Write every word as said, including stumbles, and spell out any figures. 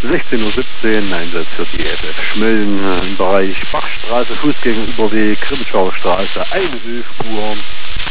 sechzehn Uhr siebzehn, Einsatz für die F F Schmölln im Bereich Bachstraße, Fußgängerüberweg, Krimitschauer Straße, eine Ölspur.